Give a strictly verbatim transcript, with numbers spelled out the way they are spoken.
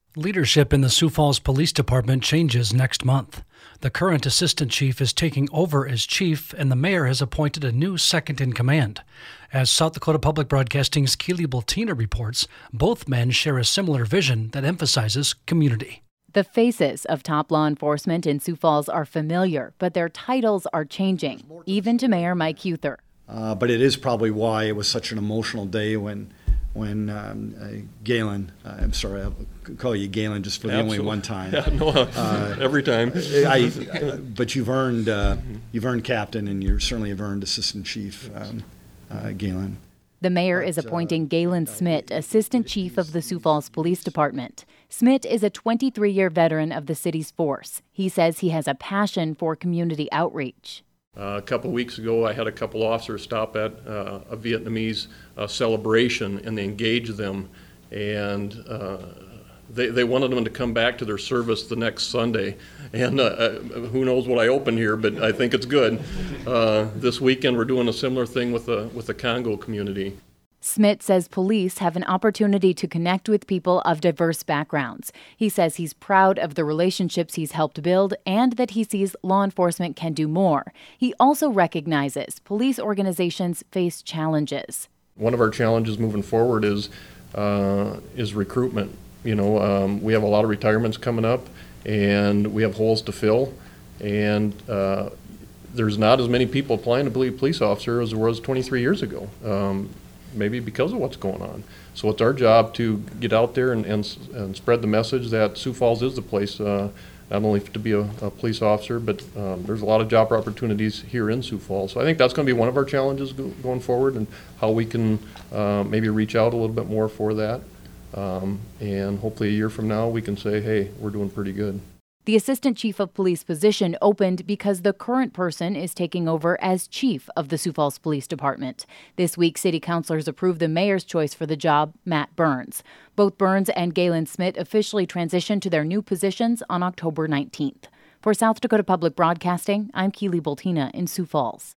Leadership in the Sioux Falls Police Department changes next month. The current assistant chief is taking over as chief, and the mayor has appointed a new second in command. As South Dakota Public Broadcasting's Keely Bultina reports, both men share a similar vision that emphasizes community. The faces of top law enforcement in Sioux Falls are familiar, but their titles are changing, even to Mayor Mike Huether. Uh, but it is probably why it was such an emotional day when when um, uh, Galen, uh, I'm sorry, I'll call you Galen just for the Absolutely. only one time. Yeah, no, uh, every time. I, I, but you've earned uh, you've earned captain, and you certainly have earned assistant chief, um, uh, Galen. The mayor is appointing Galen Smith, assistant chief of the Sioux Falls Police Department. Smith is a twenty-three-year veteran of the city's force. He says he has a passion for community outreach. Uh, a couple weeks ago, I had a couple officers stop at uh, a Vietnamese uh, celebration, and they engaged them, and uh, they, they wanted them to come back to their service the next Sunday. And uh, uh, who knows what I opened here, but I think it's good. Uh, this weekend, we're doing a similar thing with the with the Congo community. Smith says police have an opportunity to connect with people of diverse backgrounds. He says he's proud of the relationships he's helped build and that he sees law enforcement can do more. He also recognizes police organizations face challenges. One of our challenges moving forward is uh, is recruitment. You know, um, we have a lot of retirements coming up, and we have holes to fill, and uh, there's not as many people applying to be a police officer as there was twenty-three years ago. Um, maybe because of what's going on. So it's our job to get out there and, and, and spread the message that Sioux Falls is the place, uh, not only to be a, a police officer, but um, there's a lot of job opportunities here in Sioux Falls. So I think that's going to be one of our challenges go, going forward, and how we can uh, maybe reach out a little bit more for that. Um, and hopefully a year from now we can say, hey, we're doing pretty good. The assistant chief of police position opened because the current person is taking over as chief of the Sioux Falls Police Department. This week, city councilors approved the mayor's choice for the job, Matt Burns. Both Burns and Galen Smith officially transitioned to their new positions on October nineteenth. For South Dakota Public Broadcasting, I'm Keely Bultina in Sioux Falls.